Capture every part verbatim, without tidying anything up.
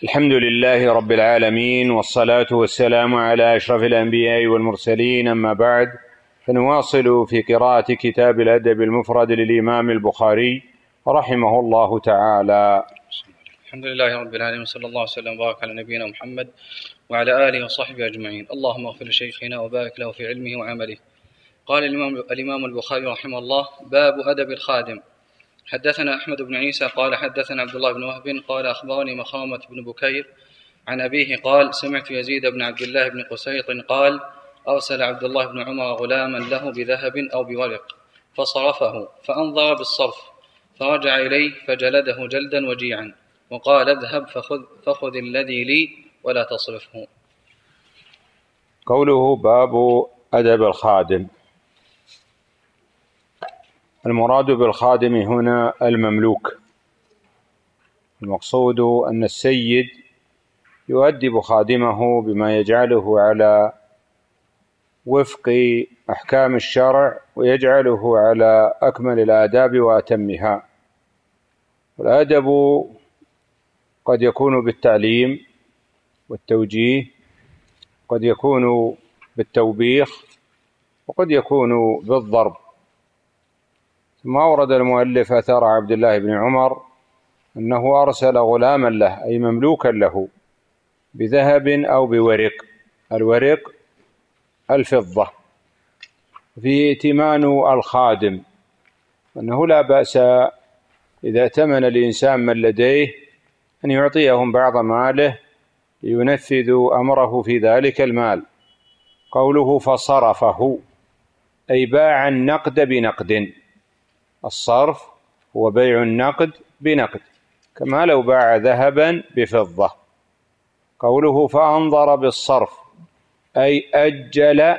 الحمد لله رب العالمين، والصلاة والسلام على أشرف الأنبياء والمرسلين، أما بعد، فنواصل في قراءة كتاب الأدب المفرد للإمام البخاري رحمه الله تعالى. الحمد لله رب العالمين، صلى الله وسلم وبارك على نبينا محمد وعلى آله وصحبه أجمعين. اللهم اغفر لشيخنا وبارك له في علمه وعمله. قال الإمام البخاري رحمه الله: باب أدب الخادم. حدثنا أحمد بن عيسى قال حدثنا عبد الله بن وهب قال أخبرني مخرمة بن بكير عن أبيه قال: سمعت يزيد بن عبد الله بن قسيط قال: أرسل عبد الله بن عمر غلاما له بذهب أو بورق فصرفه فأنظر بالصرف، فرجع إليه فجلده جلدا وجيعا وقال: اذهب فخذ, فخذ الذي لي ولا تصرفه. قوله باب أدب الخادم، المراد بالخادم هنا المملوك. المقصود أن السيد يؤدب خادمه بما يجعله على وفق أحكام الشرع ويجعله على أكمل الآداب وأتمها. والأدب قد يكون بالتعليم والتوجيه، قد يكون بالتوبيخ، وقد يكون بالضرب. ثم أورد المؤلف أثر عبد الله بن عمر أنه أرسل غلاما له أي مملوكا له بذهب أو بورق. الورق الفضة. في ائتمان الخادم أنه لا بأس إذا ائتمن الإنسان من لديه أن يعطيهم بعض ماله لينفذوا أمره في ذلك المال. قوله فصرفه أي باع النقد بنقد. الصرف هو بيع النقد بنقد، كما لو باع ذهبا بفضة. قوله فأنظر بالصرف أي أجل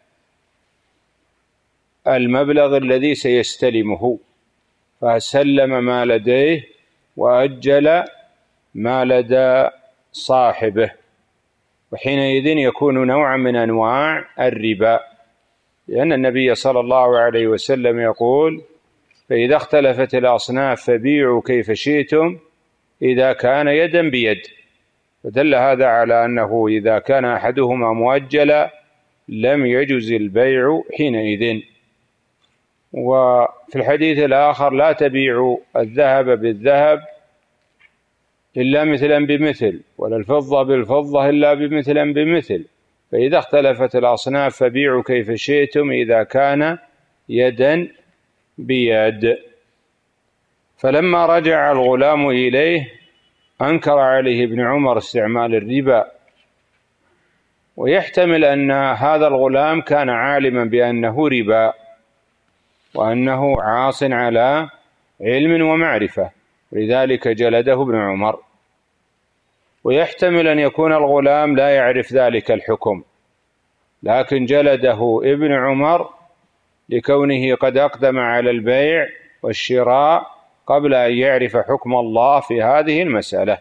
المبلغ الذي سيستلمه، فسلم ما لديه وأجل ما لدى صاحبه، وحينئذ يكون نوعا من أنواع الربا، لأن النبي صلى الله عليه وسلم يقول: فإذا اختلفت الأصناف فبيعوا كيف شئتم إذا كان يدا بيد. فدل هذا على أنه إذا كان أحدهما مؤجلا لم يجز البيع حينئذ. وفي الحديث الآخر: لا تبيعوا الذهب بالذهب إلا مثلا بمثل، ولا الفضة بالفضة إلا بمثلا بمثل، فإذا اختلفت الأصناف فبيعوا كيف شئتم إذا كان يدا بيد. فلما رجع الغلام إليه أنكر عليه ابن عمر استعمال الربا، ويحتمل أن هذا الغلام كان عالما بأنه ربا وأنه عاص على علم ومعرفة، لذلك جلده ابن عمر. ويحتمل أن يكون الغلام لا يعرف ذلك الحكم، لكن جلده ابن عمر لكونه قد أقدم على البيع والشراء قبل أن يعرف حكم الله في هذه المسألة.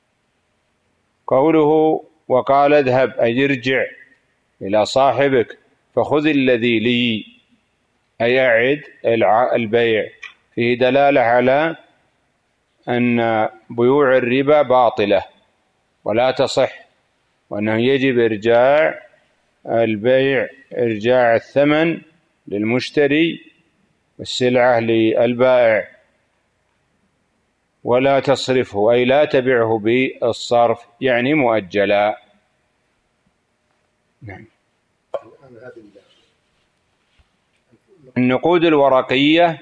قوله وقال اذهب أي ارجع إلى صاحبك فخذ الذي لي أي أعد البيع، فيه دلالة على أن بيوع الربا باطلة ولا تصح، وأنه يجب إرجاع البيع، إرجاع الثمن للمشتري والسلعة للبائع، ولا تصرفه أي لا تبعه بالصرف، يعني مؤجلا. نعم. النقود الورقية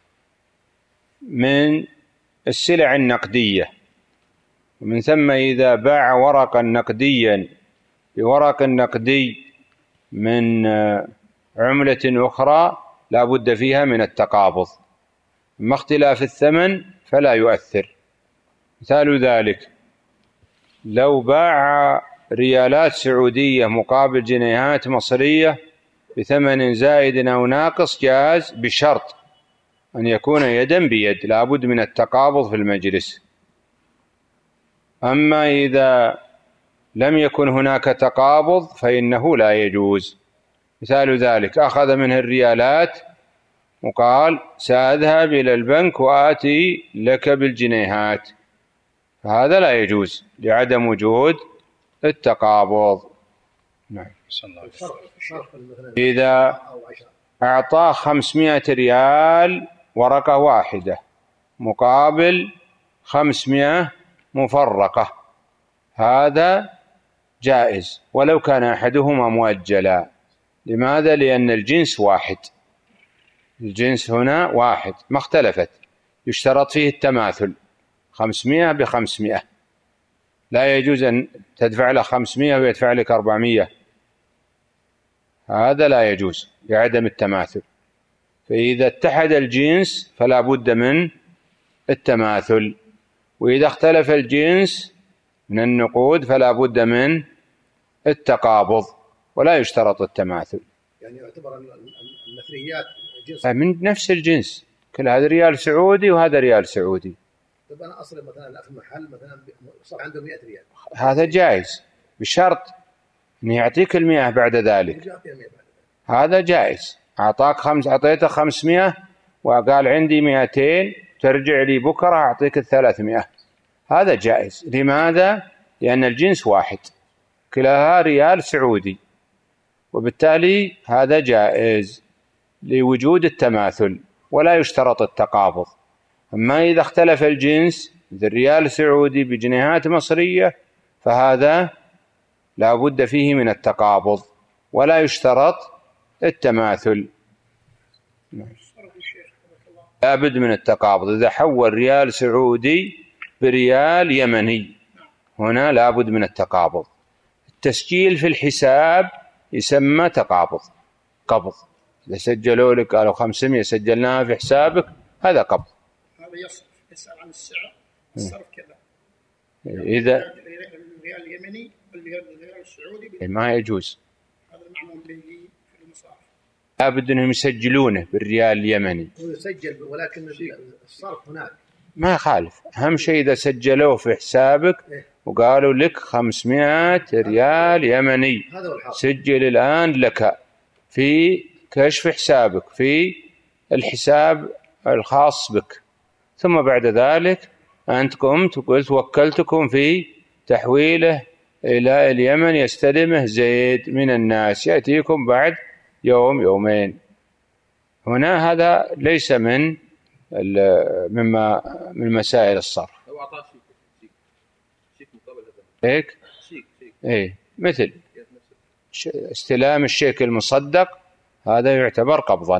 من السلع النقدية، ومن ثم إذا باع ورقا نقديا بورق نقدي من عملة أخرى لا بد فيها من التقابض، أما اختلاف الثمن فلا يؤثر. مثال ذلك: لو باع ريالات سعودية مقابل جنيهات مصرية بثمن زائد أو ناقص جاز، بشرط أن يكون يدا بيد، لا بد من التقابض في المجلس. أما إذا لم يكن هناك تقابض فإنه لا يجوز. مثال ذلك: أخذ منه الريالات وقال سأذهب إلى البنك وآتي لك بالجنيهات، فهذا لا يجوز لعدم وجود التقابض. نعم. إذا أعطاه خمسمائة ريال ورقة واحدة مقابل خمسمائة مفرقة، هذا جائز ولو كان أحدهما مؤجلا. لماذا؟ لأن الجنس واحد، الجنس هنا واحد ما اختلفت، يشترط فيه التماثل، خمسمائة بخمسمائة، لا يجوز أن تدفع له خمسمائة ويدفع لك أربعمائة، هذا لا يجوز لعدم التماثل. فإذا اتحد الجنس فلا بد من التماثل، وإذا اختلف الجنس من النقود فلا بد من التقابض ولا يشترط التماثل. يعني يعتبر النثريات جنس من نفس الجنس، كل هذا ريال سعودي وهذا ريال سعودي. طب أنا أصلا مثلا في محل مثلا صار عنده مئة ريال، هذا جائز بشرط أن يعطيك المئة بعد ذلك، هذا جائز. أعطاك خمس، أعطيته خمسمائة وقال عندي مئتين، ترجع لي بكرة أعطيك الثلاثمائة، هذا جائز. لماذا؟ لأن الجنس واحد، كلها ريال سعودي، وبالتالي هذا جائز لوجود التماثل ولا يشترط التقابض. أما إذا اختلف الجنس، إذا الريال سعودي بجنيهات مصرية، فهذا لا بد فيه من التقابض ولا يشترط التماثل. لا بد من التقابض. إذا حول ريال سعودي بريال يمني، هنا لا بد من التقابض. التسجيل في الحساب يسمى تقابض، قبض. إذا سجلوا لك قالوا خمسمائة سجلناها في حسابك، هذا قبض. هذا يصرف، يسأل عن السعر، الصرف كذا. إذا الريال اليمني والريال السعودي ما يجوز، هذا المعمول به في المصارف. لابد أنهم يسجلونه بالريال اليمني. هو يسجل ولكن الصرف هناك ما يخالف، أهم شيء إذا سجلوه في حسابك وقالوا لك خمسمائة ريال يمني، سجل الآن لك في كشف حسابك في الحساب الخاص بك، ثم بعد ذلك أنت قمت وقلت وكلتكم في تحويله إلى اليمن يستلمه زيد من الناس، يأتيكم بعد يوم يومين. هنا هذا ليس من مما من مسائل الصرف. لو أعطاه شيك شيك مقابل هيك شيك شيك إيه، مثل استلام الشيك المصدق، هذا يعتبر قبضا.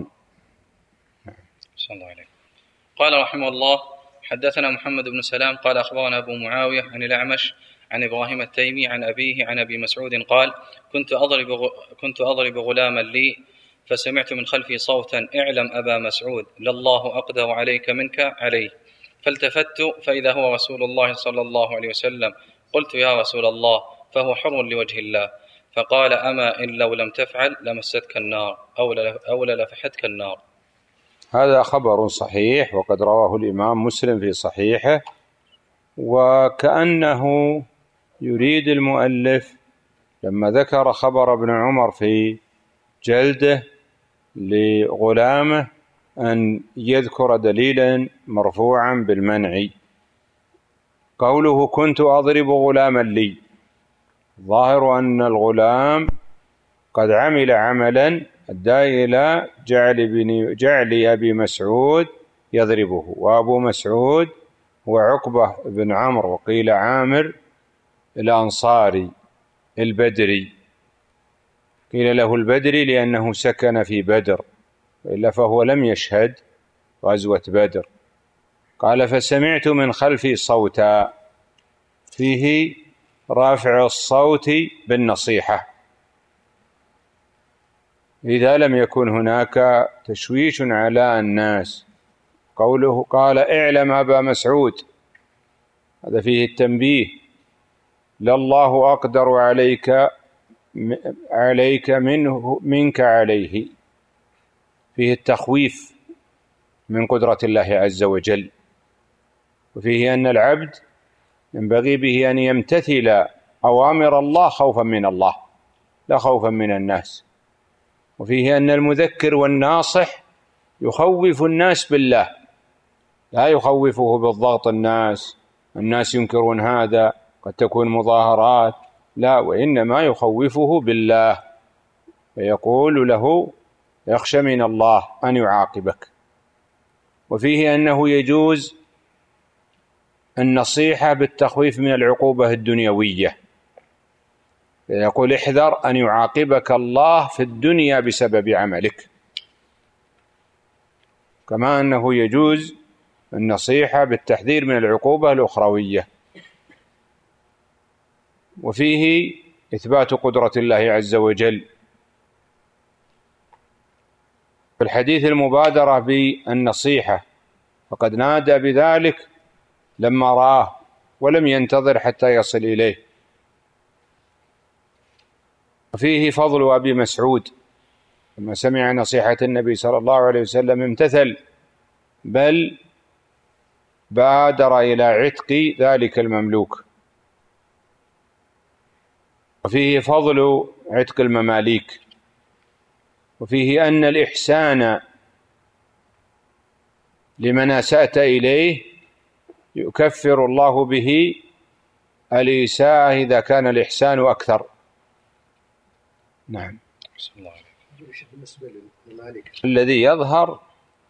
صلى الله عليه. قال رحمه الله: حدثنا محمد بن سلام قال أخبرنا أبو معاوية عن الأعمش عن إبراهيم التيمي عن أبيه عن أبي مسعود قال: كنت أضرب كنت أضرب غلاما لي فسمعت من خلفي صوتا: اعلم أبا مسعود لله أقدر عليك منك عليه. فالتفت فإذا هو رسول الله صلى الله عليه وسلم. قلت: يا رسول الله، فهو حر لوجه الله. فقال: أما إن لو لم تفعل لمستك النار أو للفحتك النار. هذا خبر صحيح، وقد رواه الإمام مسلم في صحيحه، وكأنه يريد المؤلف لما ذكر خبر ابن عمر في جلده لغلامه أن يذكر دليلا مرفوعا بالمنع. قوله: كنت أضرب غلاما لي، ظاهر أن الغلام قد عمل عملا أدى إلى جعل, جعل أبي مسعود يضربه، وأبو مسعود هو عقبة بن عمرو، وقيل عامر الأنصاري البدري، قيل له البدري لأنه سكن في بدر، وإلا فهو لم يشهد غزوة بدر. قال: فسمعت من خلفي صوتا، فيه رافع الصوت بالنصيحة إذا لم يكن هناك تشويش على الناس. قوله قال: اعلم أبا مسعود، هذا فيه التنبيه، لله أقدر عليك عليك منه منك عليه، فيه التخويف من قدرة الله عز وجل، وفيه أن العبد ينبغي به أن يمتثل أوامر الله خوفا من الله لا خوفا من الناس، وفيه أن المذكر والناصح يخوف الناس بالله، لا يخوفه بالضغط الناس الناس ينكرون هذا، قد تكون مظاهرات، لا، وإنما يخوفه بالله، فيقول له يخشى من الله أن يعاقبك. وفيه أنه يجوز النصيحة بالتخويف من العقوبة الدنيوية، يقول احذر أن يعاقبك الله في الدنيا بسبب عملك، كما أنه يجوز النصيحة بالتحذير من العقوبة الأخروية. وفيه إثبات قدرة الله عز وجل. في الحديث المبادرة بالنصيحة، فقد نادى بذلك لما رآه ولم ينتظر حتى يصل إليه. وفيه فضل أبي مسعود، لما سمع نصيحة النبي صلى الله عليه وسلم امتثل، بل بادر إلى عتق ذلك المملوك. وفيه فضل عتق المماليك. وفيه أن الإحسان لمن أسأت إليه يكفر الله به الإساءة إذا كان الإحسان أكثر. نعم. بالنسبة للمماليك الذي يظهر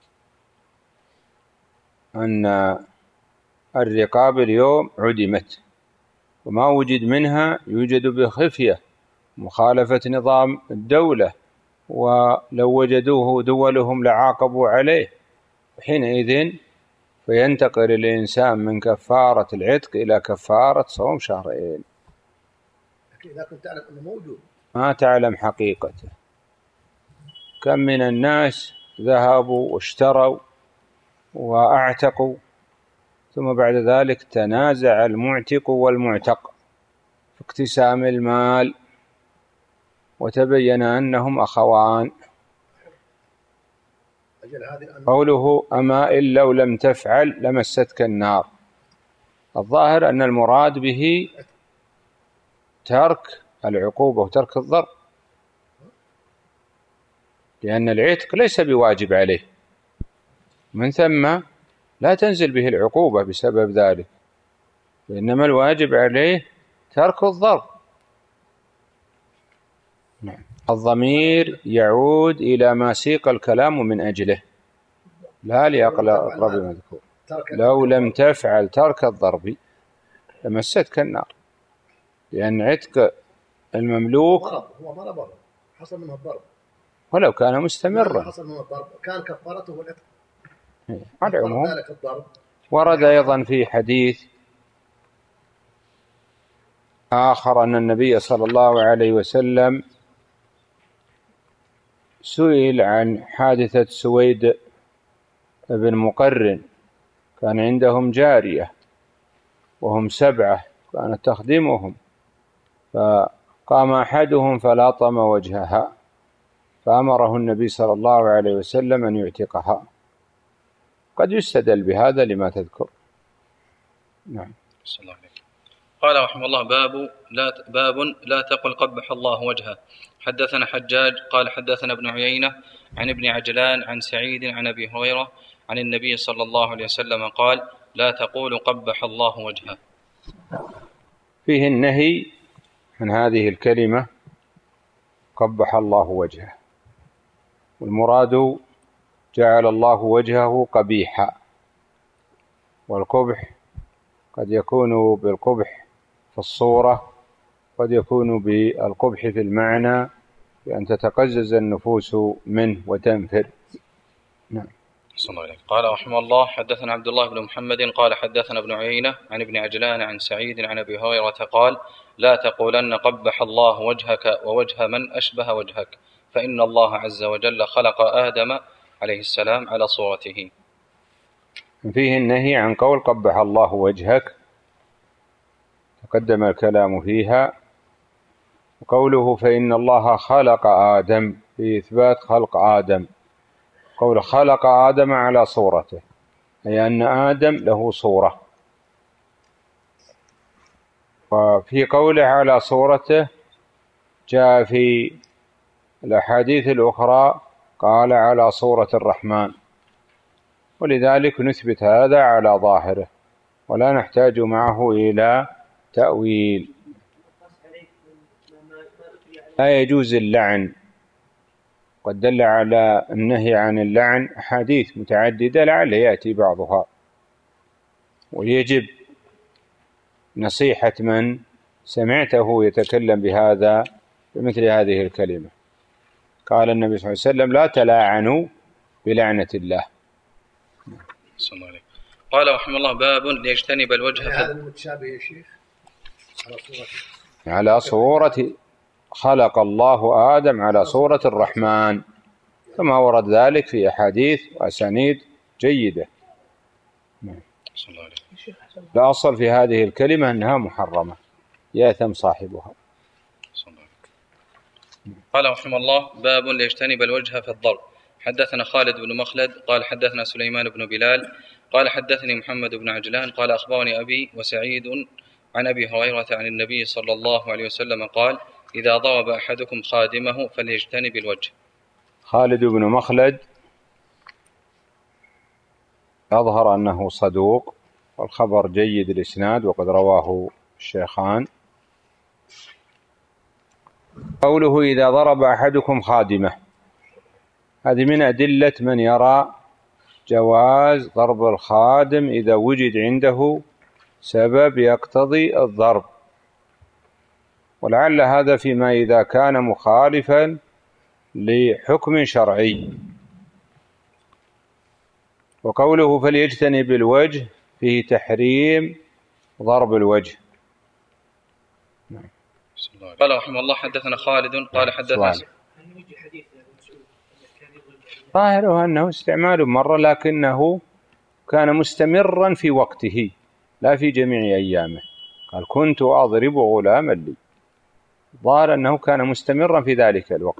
أن الرقاب اليوم عدمت، وما وجد منها يوجد بخفية، مخالفة نظام الدولة، ولو وجدوه دولهم لعاقبوا عليه. حينئذ فينتقل الإنسان من كفارة العتق إلى كفارة صوم شهرين. لكن إذا كنت تعلم أنه موجود ما تعلم حقيقته. كم من الناس ذهبوا واشتروا وأعتقوا، ثم بعد ذلك تنازع المعتق والمعتق في اقتسام المال، وتبين أنهم أخوان. قوله أما إن لو لم تفعل لمستك النار، الظاهر أن المراد به ترك العقوبة وترك الضرب، لأن العتق ليس بواجب عليه، من ثم لا تنزل به العقوبة بسبب ذلك، وإنما الواجب عليه ترك الضرب. الضمير يعود إلى ما سيق الكلام من أجله، لا لأقرب مذكور. لو لم تفعل ترك الضرب لمستك النار، لأن عتق المملوك هو ضرب حصل منه الضرب، ولو كان مستمرا حصل منه الضرب كان كفارته العتق. على العموم ورد أيضا في حديث آخر أن النبي صلى الله عليه وسلم سئل عن حادثة سويد بن مقرن، كان عندهم جارية وهم سبعة كانت تخدمهم، فقام أحدهم فلاطم وجهها، فأمره النبي صلى الله عليه وسلم أن يعتقها. قد يستدل بهذا لما تذكر. نعم. قال رحمه الله: باب لا باب لا تقل قبح الله وجهه. حدثنا حجاج قال حدثنا ابن عيينة عن ابن عجلان عن سعيد عن أبي هريرة عن النبي صلى الله عليه وسلم قال: لا تقول قبح الله وجهه. فيه النهي عن هذه الكلمة قبح الله وجهه، والمراد جعل الله وجهه قبيحا، والقبح قد يكون بالقبح في الصورة، قد يكون بالقبح في المعنى، بأن تتقزز النفوس منه وتنفر. نعم. قال رحمه الله: حدثنا عبد الله بن محمد قال حدثنا ابن عيينة عن ابن عجلان عن سعيد عن أبي هريرة قال: لا تقولن قبح الله وجهك ووجه من أشبه وجهك، فإن الله عز وجل خلق آدم عليه السلام على صورته. فيه النهي عن قول قبح الله وجهك، تقدم الكلام فيها. وقوله فإن الله خلق آدم في إثبات خلق آدم، قول خلق آدم على صورته، أي أن آدم له صورة. وفي قوله على صورته جاء في الأحاديث الأخرى قال على صورة الرحمن، ولذلك نثبت هذا على ظاهره. ولا نحتاج معه إلى تأويل. لا يجوز اللعن، قد دل على النهي عن اللعن أحاديث متعددة لعل يأتي بعضها، ويجب نصيحة من سمعته يتكلم بهذا بمثل هذه الكلمة. قال النبي صلى الله عليه وسلم: لا تلاعنوا بلعنة الله. صلى الله عليه. قال رحمه الله: باب ليجتنب الوجه. هذا المتشابه يا شيخ على صورة على صورة خلق الله آدم على صورة الرحمن، كما ورد ذلك في أحاديث وأسانيد جيدة. صلى الله عليه. لا أصل في هذه الكلمة أنها محرمة يأثم صاحبها. صلى الله عليه. قال رحمه الله: باب ليجتنب الوجه في الضرب. حدثنا خالد بن مخلد قال حدثنا سليمان بن بلال قال حدثني محمد بن عجلان قال أخبرني أبي وسعيد عن أبي هريرة عن النبي صلى الله عليه وسلم قال: إذا ضرب أحدكم خادمه فليجتنب الوجه. خالد بن مخلد أظهر أنه صدوق، والخبر جيد الإسناد وقد رواه الشيخان. قوله: إذا ضرب أحدكم خادمه، هذه من أدلة من يرى جواز ضرب الخادم إذا وجد عنده سبب يقتضي الضرب، ولعل هذا فيما إذا كان مخالفا لحكم شرعي. وقوله: فليجتنب الوجه فيه تحريم ضرب الوجه. قال رحمه الله: حدثنا خالد قال حدثنا ظاهره أنه استعمال مرة، لكنه كان مستمرا في وقته لا في جميع أيامه. قال: كنت أضرب غلاما لي، ظاهر أنه كان مستمرا في ذلك الوقت.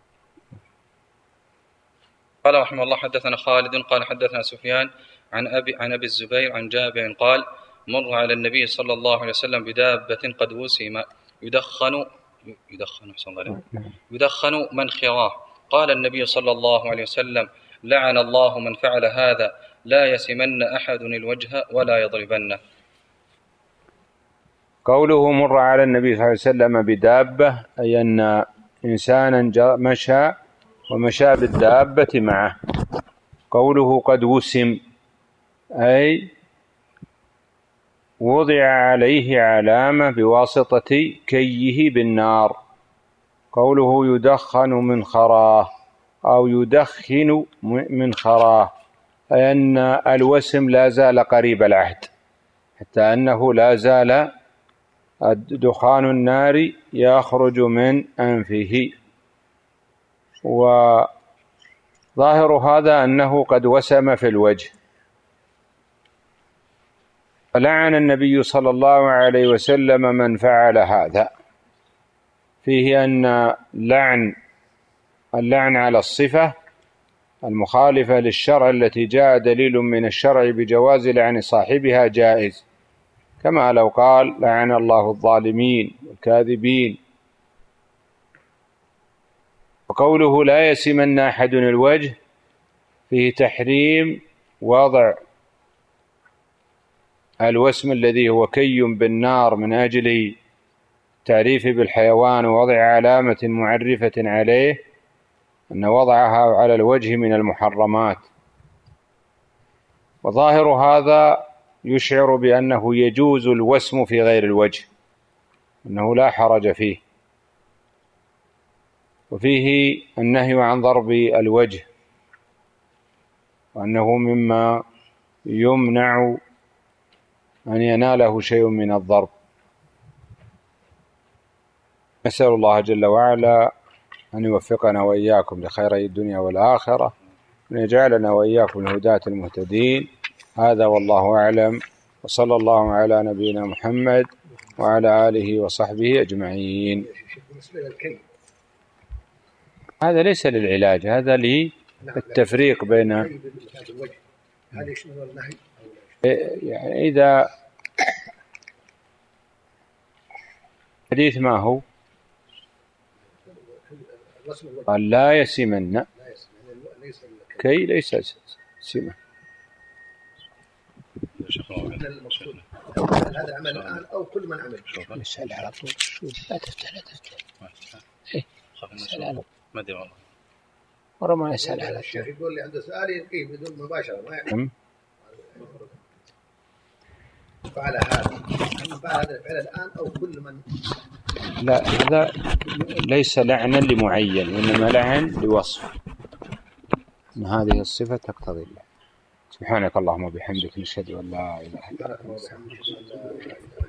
قال رحمه الله: حدثنا خالد قال حدثنا سفيان عن أبي, عن أبي الزبير عن جابر قال: مر على النبي صلى الله عليه وسلم بدابة قد وسم يدخن يدخن يدخن منخراه. قال النبي صلى الله عليه وسلم: لعن الله من فعل هذا، لا يسمن أحد الوجه ولا يضربنه. قوله: مر على النبي صلى الله عليه وسلم بدابة، أي أن إنسانا مشى ومشى بالدابة معه. قوله: قد وسم، أي وضع عليه علامة بواسطة كيه بالنار. قوله: يدخن من خراه أو يدخن من خراه، أي أن الوسم لا زال قريب العهد، حتى أنه لا زال دخان النار يخرج من أنفه. وظاهر هذا أنه قد وسم في الوجه. فلعن النبي صلى الله عليه وسلم من فعل هذا. فيه أن لعن اللعن على الصفة المخالفة للشرع التي جاء دليل من الشرع بجواز لعن صاحبها جائز، كما لو قال: لعن الله الظالمين والكاذبين. وقوله: لا يسمن أحد الوجه فيه تحريم وضع الوسم الذي هو كي بالنار من أجل تعريف بالحيوان ووضع علامة معرفة عليه، أن وضعها على الوجه من المحرمات. وظاهر هذا يشعر بأنه يجوز الوسم في غير الوجه، أنه لا حرج فيه. وفيه النهي عن ضرب الوجه، وأنه مما يمنع أن يناله شيء من الضرب. نسأل الله جل وعلا أن يوفقنا وإياكم لخيري الدنيا والآخرة، وأن يجعلنا وإياكم الهداة المهتدين. هذا والله أعلم، وصلى الله على نبينا محمد وعلى آله وصحبه أجمعين. هذا ليس للعلاج، هذا للتفريق بين يعني إذا حديث ما هو قال: لا يسمن كي ليس سمة. من المقصود هل هذا العمل الآن أو كل من عمل؟ اسأل على طول. لا تفتح لا تفتح. إيه. اسأل على. ما أدري والله. ورا ما يسأل على. الشيخ يقول لي عنده سؤال يلقيه بدون مباشرة ما يعني. فعل هذا فعل هذا الفعل الآن أو كل من. لا هذا ليس لعنا لمعين وإنما لعن لوصف أن هذه الصفة تقتضي الله. سبحانك اللهم وبحمدك نشهد أن لا إله إلا أنت.